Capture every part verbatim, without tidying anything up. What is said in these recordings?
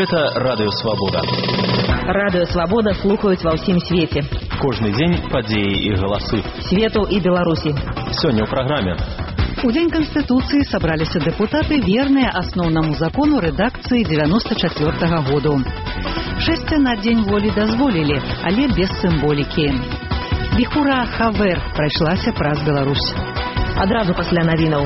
Гэта Радыё Свабода. Радыё Свабода слухаюць ва ўсім свеце. Кожны дзень падзеі і галасы. Свету і Беларусі. Сёння ў праграме. У Дзень Канстытуцыі сабраліся дэпутаты, верныя асноўнаму закону рэдакцыі дзевяноста чацвёртага году. Шэсце на Дзень волі дазволілі, але без сімволікі. Віхура Хавер прайшлася праз Беларусь. Адразу пасля навінаў.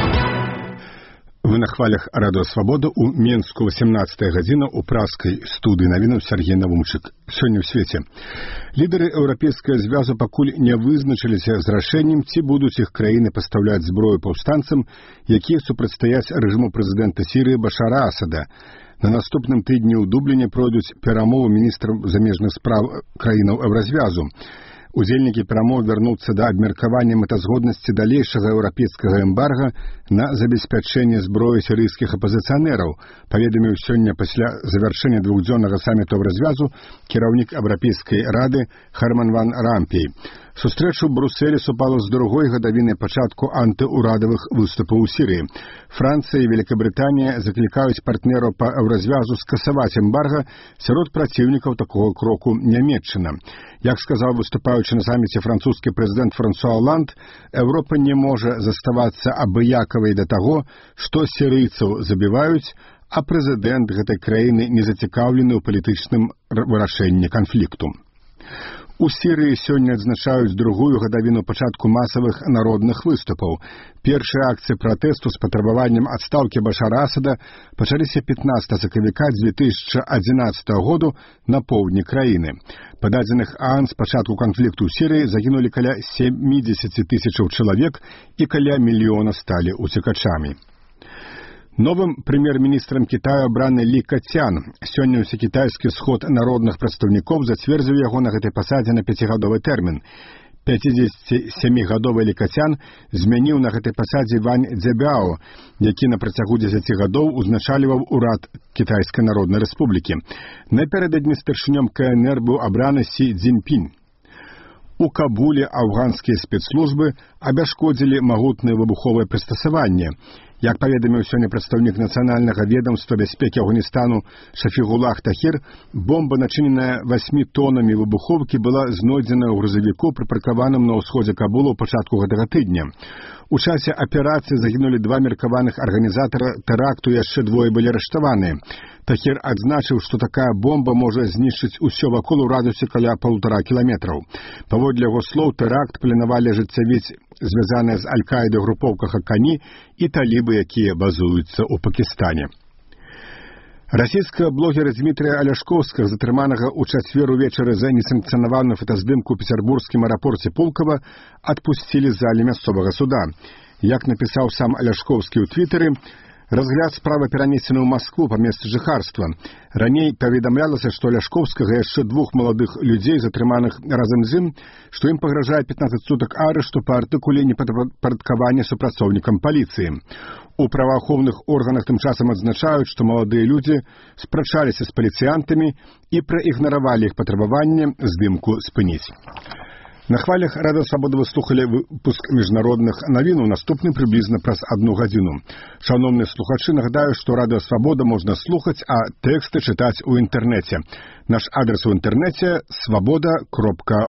Вы на хвалях Радыё Свабода у Менску васямнаццатая гадзіна у праскай студыі навінаў Сергей Навумчык. Сёння ў свеце. Лідары Еўрапейскага звязу пакуль не вызначыліся з рашэннем, ці будуць іх краіны пастаўляць зброю паўстанцам, якія супрацьстаяць рэжыму прэзідэнта Сірыі Башара Асада. На наступным тыдні ў Дубліне пройдуць перамовы міністраў замежных спраў краінаў Еўразвязу. Удзельнікі перамоў вярнуцца да абмеркавання мэтазгоднасці далейшага еўрапейскага эмбарга на забеспячэнне зброі сірыйскіх апазіцыянераў, паведаміў сёння пасля завяршэння двухдзённага саміту Еўразвязу кіраўнік Еўрапейскай рады Херман ван Рампей. Сустрэча ў Брусэлі супала з другой гадавінай пачатку антыурадавых выступаў у Сірыі. Францыя і Великабрытанія заклікаюць партнераў па Еўразвязу скасаваць эмбарга, сярод праціўнікаў такога кроку Нямецчына. Як сказаў выступаючы на саміце французскі прэзідэнт Франсуа Оланд, Еўропа не можа заставацца абыякавай да таго, што сірыйцаў забіваюць, а прэзідэнт гэтай краіны не зацікаўлены ў палітычным вырашэнні канфлікту. У Сірыі сёння адзначаюць другую гадавіну пачатку масавых народных выступаў. Першыя акцыі пратэсту з патрабаваннем адстаўкі Башара Асада пачаліся пятнаццатага сакавіка дзве тысячы адзінаццатага году на поўдні краіны. Па дадзеных ААН з пачатку канфлікту ў Сірыі загінулі каля сямдзесят тысячаў чалавек і каля мільёна сталі уцекачамі. Новым прэм'ер-міністрам Кітаю абраны Лі Кацян. Сёння ўсекітайскі сход народных прадстаўнікоў зацвердзіў яго на гэтай пасадзе на пяцігадовы тэрмін. пяцідзесяцісямігадовы Лі Кацян змяніў на гэтай пасадзе Вань Цзябяо, які на працягу дзесяці гадоў узначальваў урад Кітайскай Народнай Рэспублікі. Напярэдадні старшынём КНР быў абраны Сі Цзіньпінь. У Кабуле афганскія спецслужбы абяшкодзілі магутнае выбуховае прыстасаванне. Як паведаміў сёння прадстаўнік нацыянальнага ведамства бяспекі Афганістану Шафігулах Тахір, бомба, начыненая васьмі тонамі выбухоўкі, была знойдзена ў грузавіку, прыпаркаваным на ўсходзе Кабула ў пачатку гэтага тыдня. У часе аперацыі загінулі два меркаваных арганізатара тэракту, яшчэ двое былі арыштаваныя. Тахір адзначыў, што такая бомба можа знішчыць усё вакол у радыусе каля паўтара кіламетраў. Паводле яго слоў, тэракт планавалі ажыццявіць звязаная з Аль-Каідай групоўка Хакані і талібы, якія базуюцца ў Пакістане. Расійскага блогера Дмітрія Аляшкоўскага, затрыманага ў чацвер увечары за несанкцыянаваную фотаздымку ў пецярбургскім аэрапорце Пулкава, адпусцілі з залі мясцовага суда. Як напісаў сам Аляшкоўскі ў твітары, разгляд справы перанесены ў Маскву па месцы жыхарства. Раней паведамлялася, што Аляшкоўскага яшчэ двух маладых людзей, затрыманых разам з ім, што ім пагражае пятнаццаць сутак арышту па артыкуле непадпарадкавання супрацоўнікам паліцыі. У праваахоўных органах тым часам адзначаюць, што маладыя людзі спрачаліся з паліцыянтамі і праігнаравалі іх патрабаванне здымку спыніць. На хвалях Радыё Свабода вы слухалі выпуск міжнародных навінаў, наступны прыблізна праз адну гадзіну. Шановныя слухачы, нагадаю, што Радыё Свабода можна слухаць, а тэксты чытаць у інтэрнэце. Наш адрес у інтэрнэце свабода кропка